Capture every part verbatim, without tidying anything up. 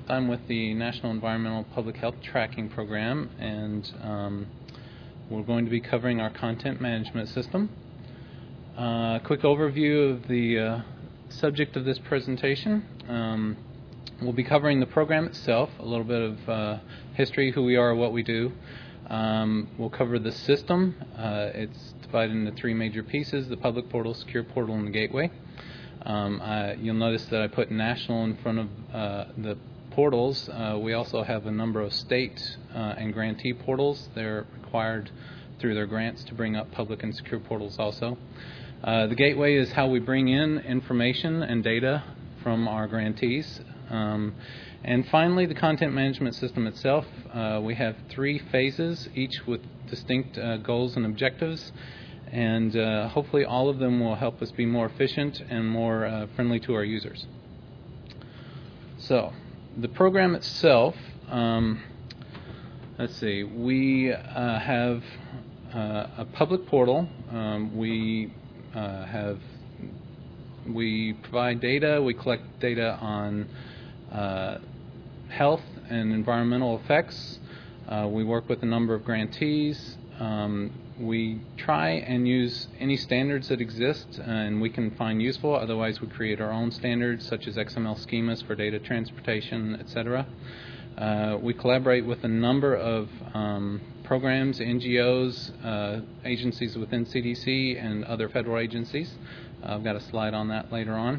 I'm with the National Environmental Public Health Tracking Program, and um, we're going to be covering our content management system. A uh, quick overview of the uh, subject of this presentation. Um, we'll be covering the program itself, a little bit of uh, history, who we are, what we do. Um, we'll cover the system. Uh, it's divided into three major pieces: the public portal, secure portal, and the gateway. Um, uh, you'll notice that I put national in front of uh, the portals. Uh, we also have a number of state uh, and grantee portals. They're required through their grants to bring up public and secure portals also. Uh, the gateway is how we bring in information and data from our grantees. Um, and finally, the content management system itself. Uh, we have three phases, each with distinct uh, goals and objectives. And uh, hopefully all of them will help us be more efficient and more uh, friendly to our users. So, the program itself, um, let's see, we uh, have uh, a public portal. Um, we uh, have, we provide data, we collect data on uh, health and environmental effects. Uh, we work with a number of grantees. Um, We try and use any standards that exist and we can find useful. Otherwise, we create our own standards, such as X M L schemas for data transportation, et cetera. Uh, we collaborate with a number of um, programs, N G Os, uh, agencies within C D C, and other federal agencies. Uh, I've got a slide on that later on.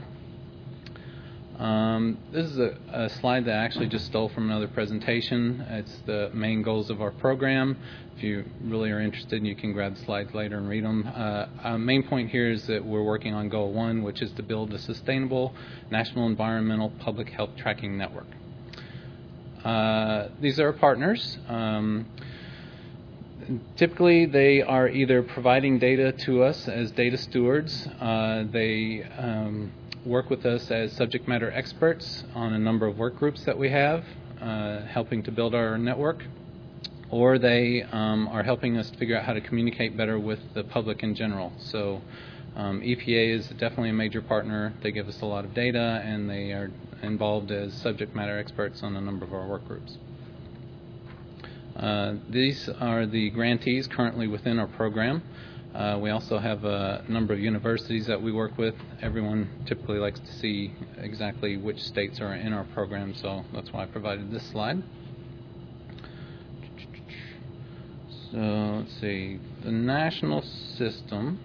Um, this is a, a slide that I actually just stole from another presentation. It's the main goals of our program. If you really are interested, you can grab the slides later and read them. Uh, our main point here is that we're working on goal one, which is to build a sustainable national environmental public health tracking network. Uh, these are our partners. Um, typically, they are either providing data to us as data stewards. Uh, they um, work with us as subject matter experts on a number of work groups that we have, uh, helping to build our network, or they um, are helping us figure out how to communicate better with the public in general. So um, E P A is definitely a major partner. They give us a lot of data, and they are involved as subject matter experts on a number of our work groups. Uh, these are the grantees currently within our program. Uh, we also have a number of universities that we work with. Everyone typically likes to see exactly which states are in our program, so that's why I provided this slide. So let's see, the national system.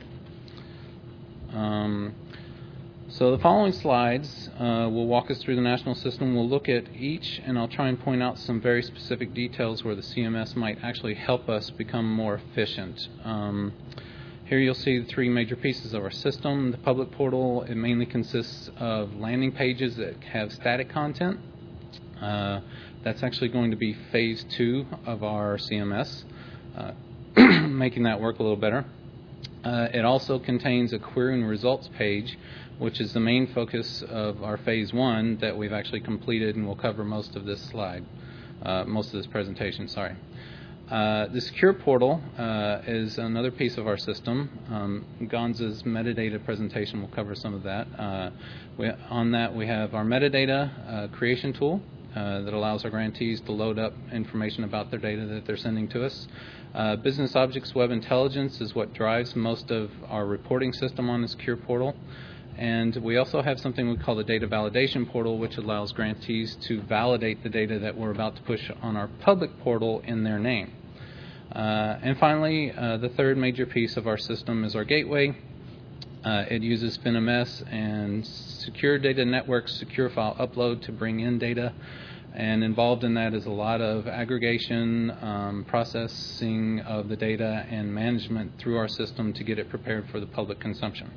Um, so the following slides uh, will walk us through the national system. We'll look at each, and I'll try and point out some very specific details where the C M S might actually help us become more efficient. Um, Here you'll see the three major pieces of our system. The public portal, it mainly consists of landing pages that have static content. Uh, that's actually going to be phase two of our C M S, uh, making that work a little better. Uh, it also contains a query and results page, which is the main focus of our phase one that we've actually completed, and we'll cover most of this slide, uh, most of this presentation, sorry. Uh, the secure portal uh, is another piece of our system. Um, Gonza's metadata presentation will cover some of that. Uh, we, on that, we have our metadata uh, creation tool uh, that allows our grantees to load up information about their data that they're sending to us. Uh, Business Objects Web Intelligence is what drives most of our reporting system on the secure portal. And we also have something we call the data validation portal, which allows grantees to validate the data that we're about to push on our public portal in their name. Uh, and finally, uh, the third major piece of our system is our gateway. Uh, it uses FinMS and secure data networks, secure file upload to bring in data. And involved in that is a lot of aggregation, um, processing of the data, and management through our system to get it prepared for the public consumption.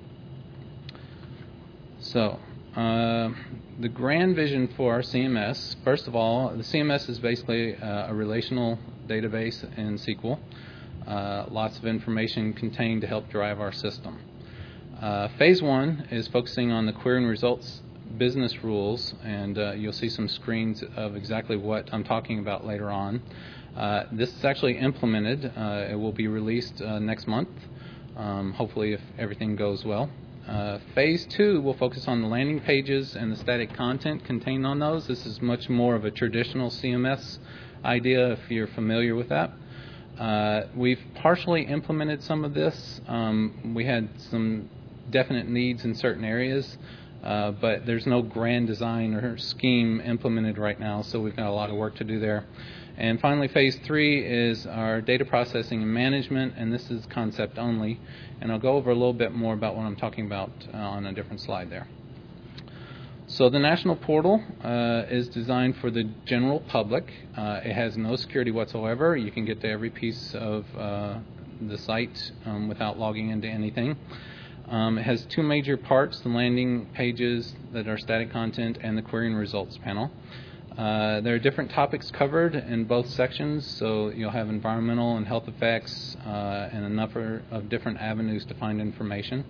So, uh, the grand vision for our C M S, first of all, the C M S is basically uh, a relational database in S Q L. Uh, lots of information contained to help drive our system. Uh, phase one is focusing on the query and results business rules, and uh, you'll see some screens of exactly what I'm talking about later on. Uh, this is actually implemented. Uh, it will be released uh, next month, um, hopefully if everything goes well. Uh, phase two will focus on the landing pages and the static content contained on those. This is much more of a traditional C M S idea if you're familiar with that. Uh, we've partially implemented some of this. Um, we had some definite needs in certain areas, uh, but there's no grand design or scheme implemented right now, so we've got a lot of work to do there. And finally, phase three is our data processing and management, and this is concept only. And I'll go over a little bit more about what I'm talking about uh, on a different slide there. So the National Portal uh, is designed for the general public. Uh, it has no security whatsoever. You can get to every piece of uh, the site um, without logging into anything. Um, it has two major parts, the landing pages that are static content and the query and results panel. Uh, there are different topics covered in both sections, so you'll have environmental and health effects uh, and a number of different avenues to find information.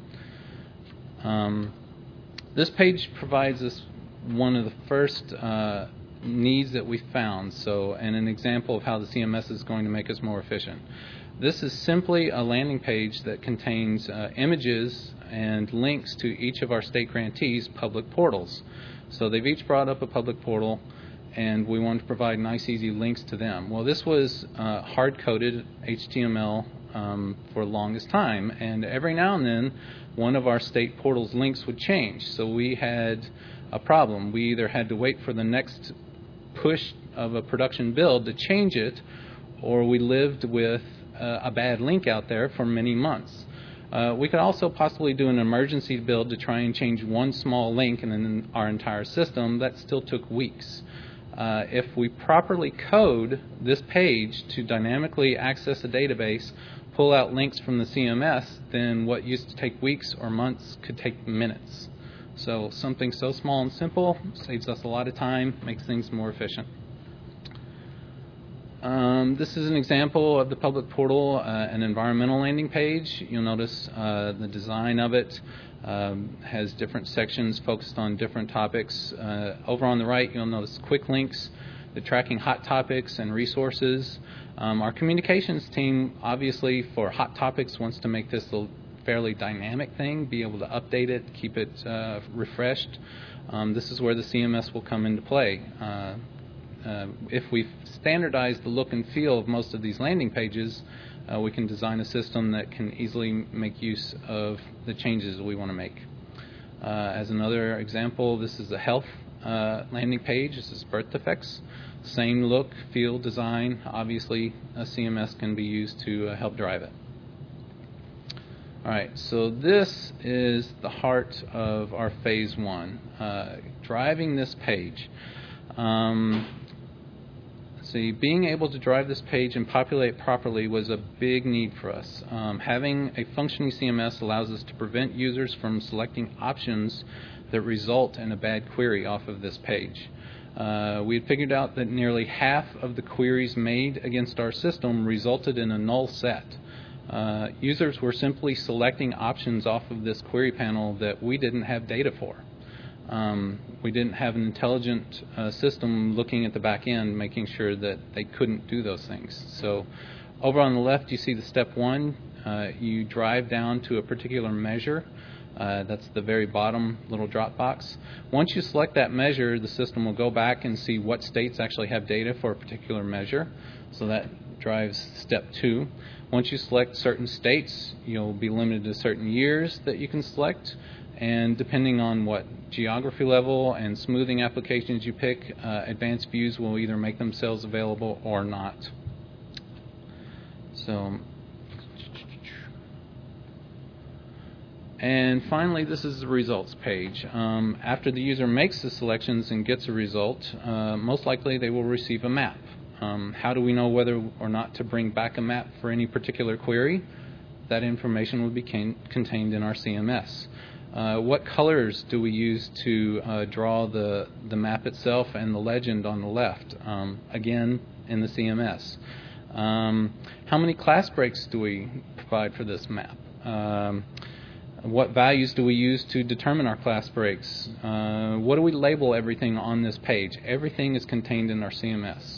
Um, this page provides us one of the first uh, needs that we found, so and an example of how the C M S is going to make us more efficient. This is simply a landing page that contains uh, images and links to each of our state grantees' public portals. So they've each brought up a public portal, and we want to provide nice, easy links to them. Well, this was uh, hard-coded H T M L um, for the longest time, and every now and then, one of our state portals links would change. So we had a problem. We either had to wait for the next push of a production build to change it, or we lived with uh, a bad link out there for many months. Uh, we could also possibly do an emergency build to try and change one small link in an, our entire system. That still took weeks. Uh, if we properly code this page to dynamically access a database, pull out links from the C M S, then what used to take weeks or months could take minutes. So something so small and simple saves us a lot of time, makes things more efficient. Um, this is an example of the public portal, uh, an environmental landing page. You'll notice uh, the design of it um, has different sections focused on different topics. Uh, over on the right, you'll notice quick links, the tracking hot topics and resources. Um, our communications team, obviously, for hot topics, wants to make this a fairly dynamic thing, be able to update it, keep it uh, refreshed. Um, this is where the C M S will come into play. Uh, Uh, if we've standardized the look and feel of most of these landing pages, uh, we can design a system that can easily make use of the changes we want to make. Uh, as another example, this is a health uh, landing page. This is birth defects. Same look, feel, design. Obviously, a C M S can be used to uh, help drive it. All right, so this is the heart of our phase one, uh, driving this page. Um, See, being able to drive this page and populate properly was a big need for us. Um, having a functioning C M S allows us to prevent users from selecting options that result in a bad query off of this page. Uh, we had figured out that nearly half of the queries made against our system resulted in a null set. Uh, users were simply selecting options off of this query panel that we didn't have data for. Um, we didn't have an intelligent uh, system looking at the back end, making sure that they couldn't do those things. So over on the left, you see the step one. Uh, you drive down to a particular measure. Uh, that's the very bottom little drop box. Once you select that measure, the system will go back and see what states actually have data for a particular measure. So that drives step two. Once you select certain states, you'll be limited to certain years that you can select. And depending on what geography level and smoothing applications you pick, uh, advanced views will either make themselves available or not. So, and finally, this is the results page. Um, after the user makes the selections and gets a result, uh, most likely they will receive a map. Um, how do we know whether or not to bring back a map for any particular query? That information will be can- contained in our C M S. Uh, what colors do we use to uh, draw the, the map itself and the legend on the left? Um, again, in the C M S. Um, how many class breaks do we provide for this map? Um, what values do we use to determine our class breaks? Uh, what do we label everything on this page? Everything is contained in our C M S.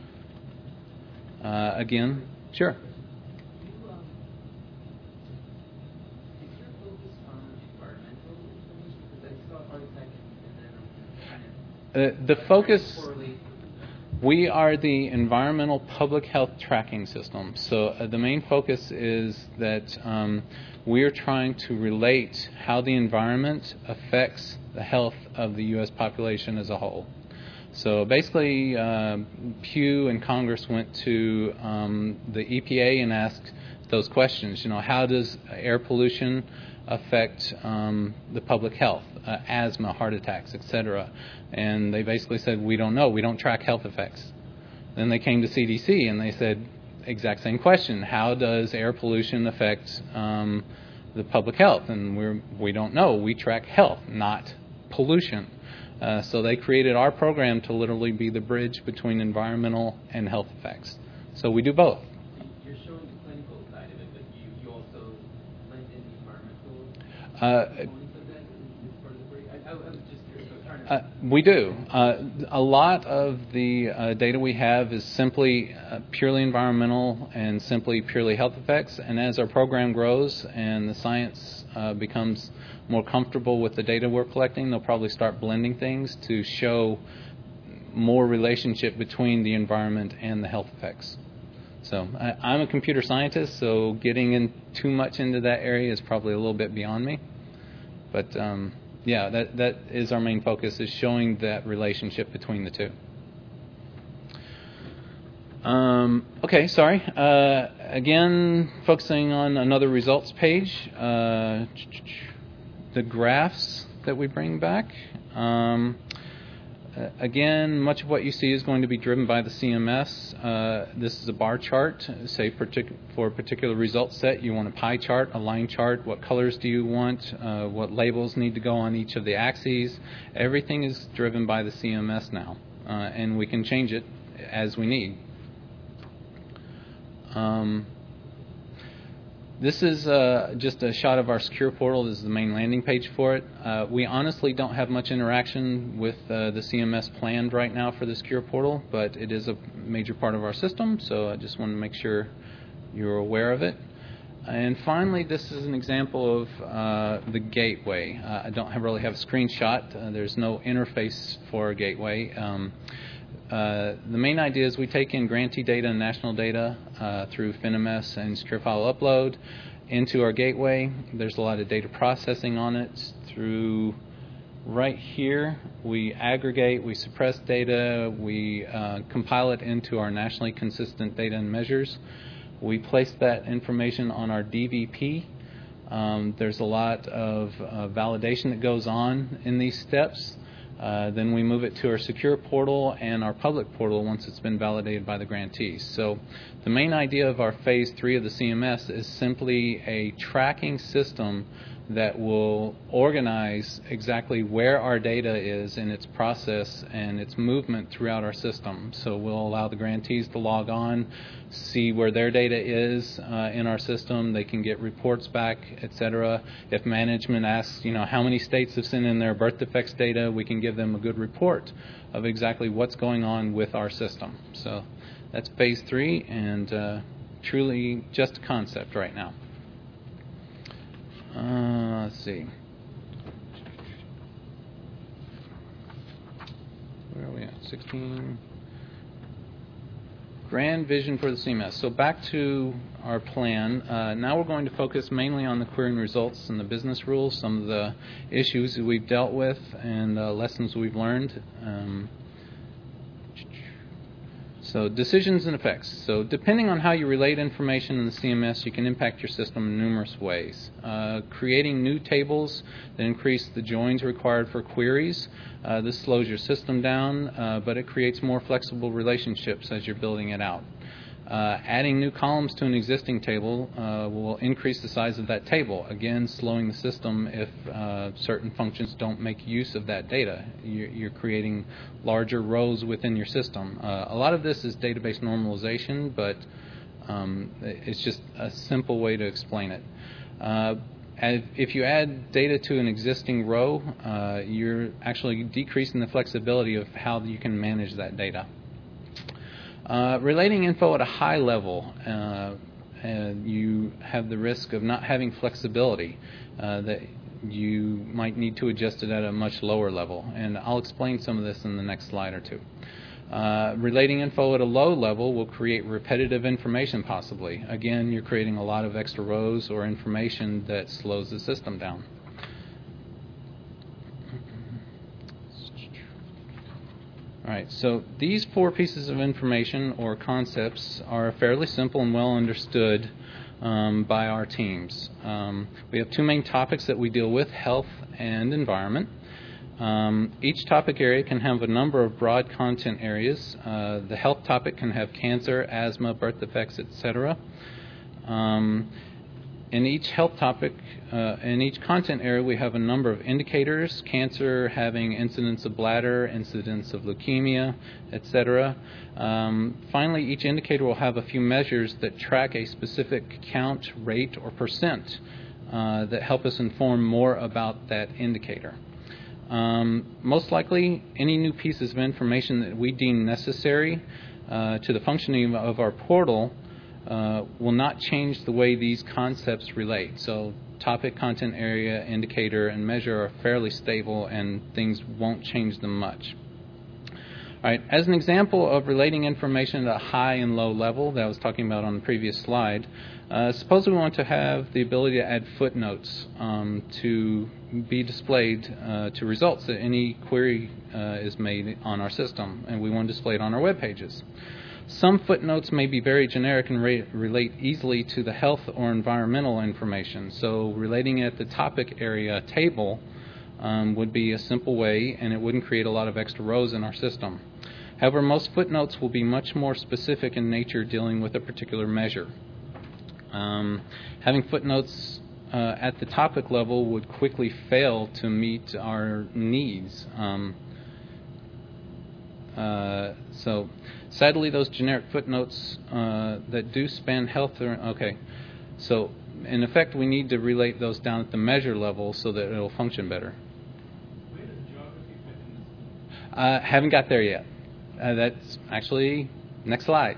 Uh, again, sure. Is your focus on departmental Uh, the focus, we are the environmental public health tracking system. So uh, the main focus is that um, we are trying to relate how the environment affects the health of the U S population as a whole. So basically, uh, Pew and Congress went to um, the E P A and asked those questions. You know, how does air pollution affect um, the public health, uh, asthma, heart attacks, et cetera? And they basically said, we don't know. We don't track health effects. Then they came to C D C and they said, exact same question. How does air pollution affect um, the public health? And we're, we don't know. We track health, not pollution. Uh, so they created our program to literally be the bridge between environmental and health effects. So we do both. You're showing the clinical side of it, but you, you also blend in the environmental Uh, components of that as part of the break? I, I was just curious. I was trying to Uh, we do. Uh, a lot of the uh, data we have is simply uh, purely environmental and simply purely health effects. And as our program grows and the science uh, becomes more comfortable with the data we're collecting, they'll probably start blending things to show more relationship between the environment and the health effects. So I, I'm a computer scientist, so getting in too much into that area is probably a little bit beyond me. But um, yeah, that that is our main focus, is showing that relationship between the two. Um, okay, sorry. Uh, again, focusing on another results page. Uh, the graphs that we bring back. Um, Uh, again, much of what you see is going to be driven by the C M S. Uh, this is a bar chart. Say partic- for a particular result set, you want a pie chart, a line chart. What colors do you want? Uh, what labels need to go on each of the axes? Everything is driven by the C M S now, uh, and we can change it as we need. Um, This is uh, just a shot of our secure portal. This is the main landing page for it. Uh, we honestly don't have much interaction with uh, the C M S planned right now for the secure portal, but it is a major part of our system, so I just want to make sure you're aware of it. And finally, this is an example of uh, the gateway. Uh, I don't have, really have a screenshot. Uh, there's no interface for a gateway. Um, Uh, the main idea is we take in grantee data and national data uh, through FinMS and secure file upload into our gateway. There's a lot of data processing on it. Through right here, we aggregate, we suppress data, we uh, compile it into our nationally consistent data and measures. We place that information on our D V P. Um, there's a lot of uh, validation that goes on in these steps. Uh, then we move it to our secure portal and our public portal once it's been validated by the grantees. So the main idea of our phase three of the C M S is simply a tracking system that will organize exactly where our data is in its process and its movement throughout our system. So we'll allow the grantees to log on, see where their data is uh, in our system. They can get reports back, et cetera. If management asks, you know, how many states have sent in their birth defects data, we can give them a good report of exactly what's going on with our system. So that's phase three, and uh, truly just a concept right now. Uh, let's see. Where are we at? sixteen. Grand vision for the C M S. So back to our plan. Uh, now we're going to focus mainly on the querying results and the business rules, some of the issues that we've dealt with and uh, lessons we've learned. Um, So decisions and effects. So depending on how you relate information in the C M S, you can impact your system in numerous ways. Uh, creating new tables that increase the joins required for queries. Uh, this slows your system down, uh, but it creates more flexible relationships as you're building it out. Uh, adding new columns to an existing table uh, will increase the size of that table, again slowing the system if uh, certain functions don't make use of that data. You're, you're creating larger rows within your system. Uh, a lot of this is database normalization, but um, it's just a simple way to explain it. Uh, if you add data to an existing row, uh, you're actually decreasing the flexibility of how you can manage that data. Uh, relating info at a high level, uh, and you have the risk of not having flexibility. Uh, that you might need to adjust it at a much lower level. And I'll explain some of this in the next slide or two. Uh, relating info at a low level will create repetitive information possibly. Again, you're creating a lot of extra rows or information that slows the system down. All right, so these four pieces of information or concepts are fairly simple and well understood um, by our teams. Um, we have two main topics that we deal with, health and environment. Um, each topic area can have a number of broad content areas. Uh, the health topic can have cancer, asthma, birth defects, et cetera. Um, in each health topic, uh, in each content area, we have a number of indicators, cancer having incidence of bladder, incidence of leukemia, et cetera. Um, finally, each indicator will have a few measures that track a specific count, rate, or percent uh, that help us inform more about that indicator. Um, most likely, any new pieces of information that we deem necessary uh, to the functioning of our portal uh, will not change the way these concepts relate. So topic, content area, indicator, and measure are fairly stable and things won't change them much. All right, as an example of relating information at a high and low level that I was talking about on the previous slide, uh, suppose we want to have the ability to add footnotes um, to be displayed uh, to results that any query uh, is made on our system, and we want to display it on our web pages. Some footnotes may be very generic and re- relate easily to the health or environmental information. So relating it at the topic area table um, would be a simple way, and it wouldn't create a lot of extra rows in our system. However, most footnotes will be much more specific in nature, dealing with a particular measure. Um, having footnotes uh, at the topic level would quickly fail to meet our needs. Um, uh, so, sadly, those generic footnotes uh, that do span health are, okay. So, in effect, we need to relate those down at the measure level so that it'll function better. Where does geography fit in this? Uh, haven't got there yet. Uh, that's actually next slide.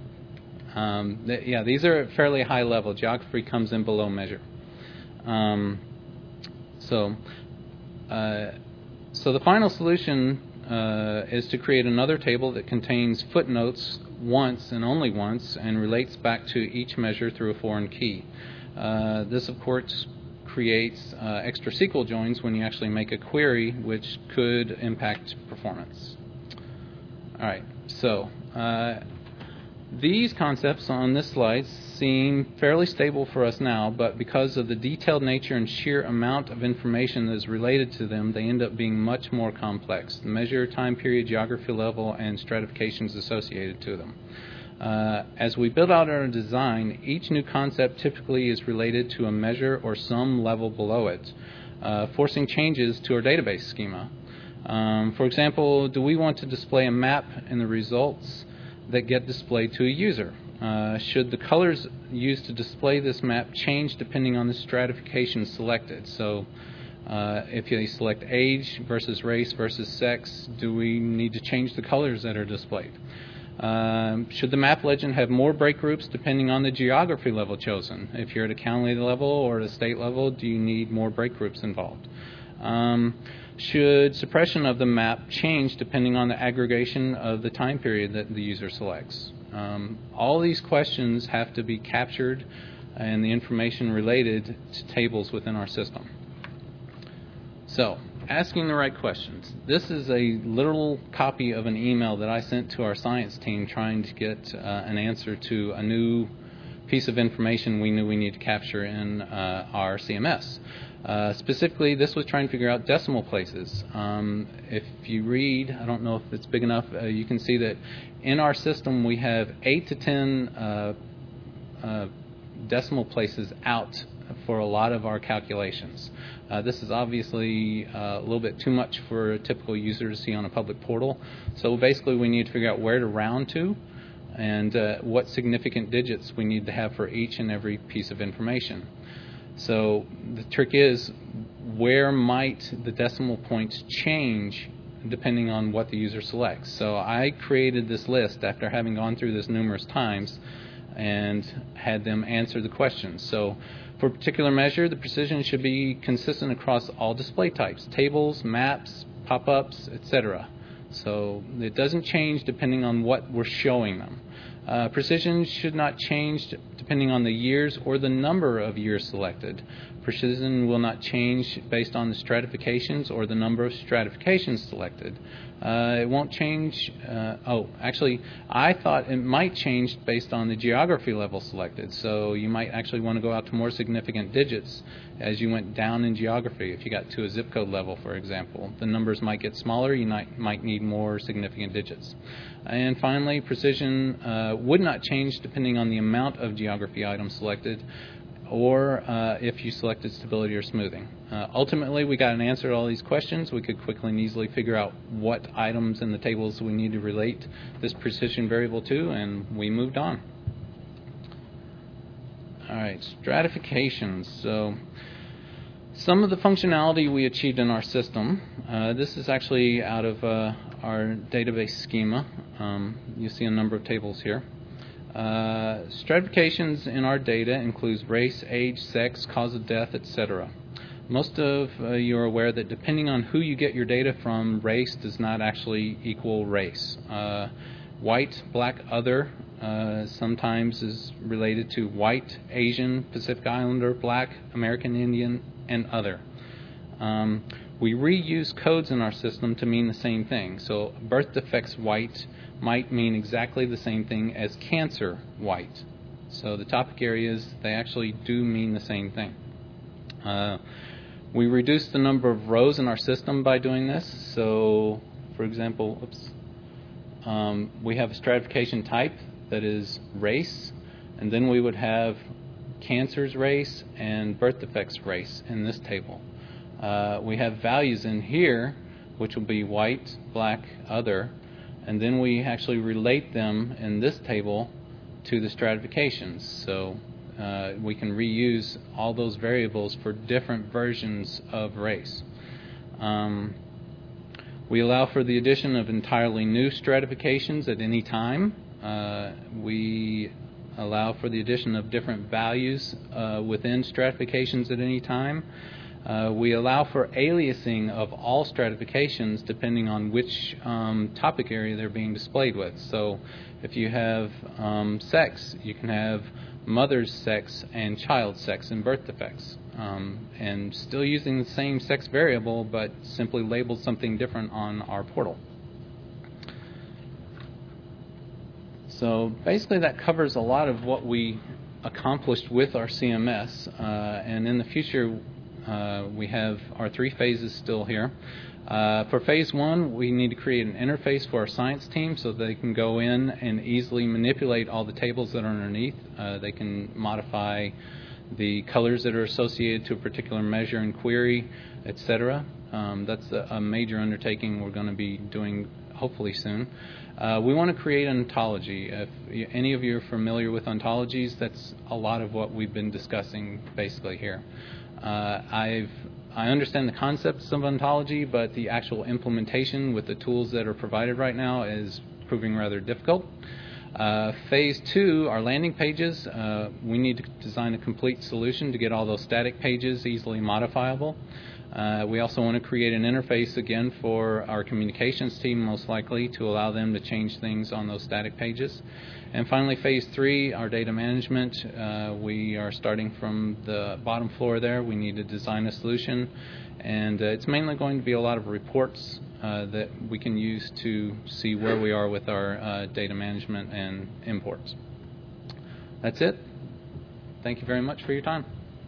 Um, th- yeah, these are at fairly high level. Geography comes in below measure. Um, so, uh, so the final solution uh, is to create another table that contains footnotes once and only once and relates back to each measure through a foreign key. Uh, this, of course, creates uh, extra S Q L joins when you actually make a query, which could impact performance. All right, so uh, these concepts on this slide seem fairly stable for us now, but because of the detailed nature and sheer amount of information that is related to them, they end up being much more complex. The measure, time period, geography level, and stratifications associated to them. Uh, as we build out our design, each new concept typically is related to a measure or some level below it, uh, forcing changes to our database schema. Um, for example, do we want to display a map in the results that get displayed to a user? Uh, should the colors used to display this map change depending on the stratification selected? So uh, if you select age versus race versus sex, do we need to change the colors that are displayed? Um, should the map legend have more break groups depending on the geography level chosen? If you're at a county level or at a state level, do you need more break groups involved? Um, should suppression of the map change depending on the aggregation of the time period that the user selects? Um, all these questions have to be captured and the information related to tables within our system. So, asking the right questions. This is a literal copy of an email that I sent to our science team trying to get uh, an answer to a new piece of information we knew we needed to capture in uh, our C M S. Uh, specifically, this was trying to figure out decimal places. Um, if you read, I don't know if it's big enough, uh, you can see that in our system we have eight to ten uh, uh, decimal places out for a lot of our calculations. Uh, this is obviously uh, a little bit too much for a typical user to see on a public portal. So basically we need to figure out where to round to and uh, what significant digits we need to have for each and every piece of information. So the trick is, where might the decimal points change depending on what the user selects? So I created this list after having gone through this numerous times and had them answer the questions. So for a particular measure, the precision should be consistent across all display types, tables, maps, pop-ups, et cetera. So it doesn't change depending on what we're showing them. Uh, precision should not change depending on the years or the number of years selected. Precision will not change based on the stratifications or the number of stratifications selected. Uh, it won't change, uh, oh, actually, I thought it might change based on the geography level selected. So you might actually want to go out to more significant digits as you went down in geography. If you got to a zip code level, for example, the numbers might get smaller. You might, might need more significant digits. And finally, precision uh, would not change depending on the amount of geography items selected, or uh, if you selected stability or smoothing. Uh, ultimately, we got an answer to all these questions. We could quickly and easily figure out what items in the tables we need to relate this precision variable to, and we moved on. All right, stratifications. So some of the functionality we achieved in our system, uh, this is actually out of uh, our database schema. Um, you see a number of tables here. Uh, stratifications in our data includes race, age, sex, cause of death, et cetera. Most of uh, you are aware that depending on who you get your data from, race does not actually equal race. Uh, white, black, other uh, sometimes is related to white, Asian, Pacific Islander, black, American Indian, and other. Um, we reuse codes in our system to mean the same thing. So birth defects white might mean exactly the same thing as cancer white. So the topic areas, they actually do mean the same thing. Uh, we reduce the number of rows in our system by doing this. So, for example, oops, um, we have a stratification type that is race, and then we would have cancer's race and birth defects race in this table. Uh, we have values in here, which will be white, black, other, and then we actually relate them in this table to the stratifications. So uh, we can reuse all those variables for different versions of race. Um, we allow for the addition of entirely new stratifications at any time. Uh, we allow for the addition of different values uh, within stratifications at any time. Uh, we allow for aliasing of all stratifications depending on which um, topic area they're being displayed with. So if you have um, sex, you can have mother's sex and child sex and birth defects. Um, and still using the same sex variable, but simply labeled something different on our portal. So basically that covers a lot of what we accomplished with our C M S. Uh, and in the future, Uh, we have our three phases still here. Uh, for phase one, we need to create an interface for our science team so they can go in and easily manipulate all the tables that are underneath. Uh, they can modify the colors that are associated to a particular measure and query, et cetera. Um, that's a, a major undertaking we're going to be doing hopefully soon. Uh, we want to create an ontology. If you, any of you are familiar with ontologies, that's a lot of what we've been discussing basically here. Uh, I've, I understand the concepts of ontology, but the actual implementation with the tools that are provided right now is proving rather difficult. Uh, phase two, our landing pages, uh, we need to design a complete solution to get all those static pages easily modifiable. Uh, we also want to create an interface again for our communications team, most likely, to allow them to change things on those static pages. And finally, phase three, our data management. Uh, we are starting from the bottom floor there. We need to design a solution, and uh, it's mainly going to be a lot of reports uh, that we can use to see where we are with our uh, data management and imports. That's it. Thank you very much for your time.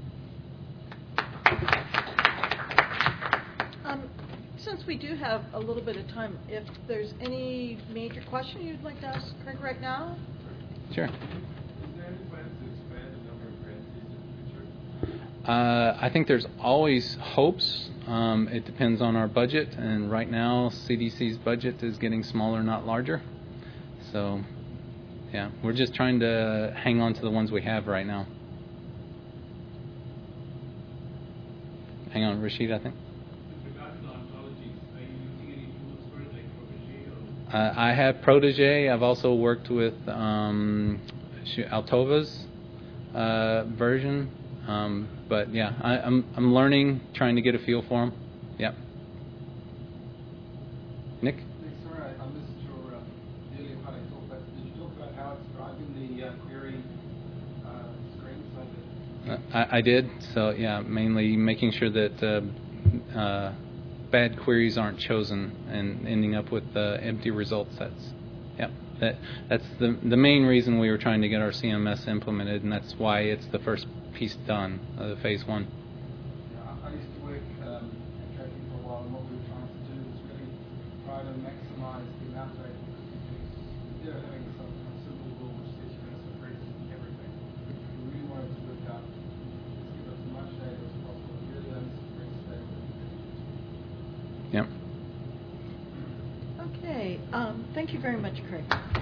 Since we do have a little bit of time, if there's any major question you'd like to ask Craig right now? Sure. Is there any plans to expand the number of grantees in the future? Uh, I think there's always hopes. Um, it depends on our budget, and right now C D C's budget is getting smaller, not larger. So, yeah, we're just trying to hang on to the ones we have right now. Hang on, Rashid, I think. Uh, I have Protégé. I've also worked with um, shoot, Altova's uh, version. Um, but yeah, I, I'm I'm learning, trying to get a feel for them. Yep. Nick? Nick, sorry, I, I missed your uh, the earlier part I talked about. Did you talk about how it's driving the uh, query uh, screen so that? Uh, I, I did. So yeah, mainly making sure that uh, uh, bad queries aren't chosen and ending up with uh, empty result sets. Yep. That that's the the main reason we were trying to get our C M S implemented, and that's why it's the first piece done, uh, the phase one. Yeah, I used to work um, in tracking for a while, and what we were trying to do was really try to maximize the amount of data because instead of having some kind of simple rule which says you're going to suppress everything, we really wanted to work out let's give us as much data as possible, really only suppress data that we really use. Yep. Okay, um, thank you very much, Craig.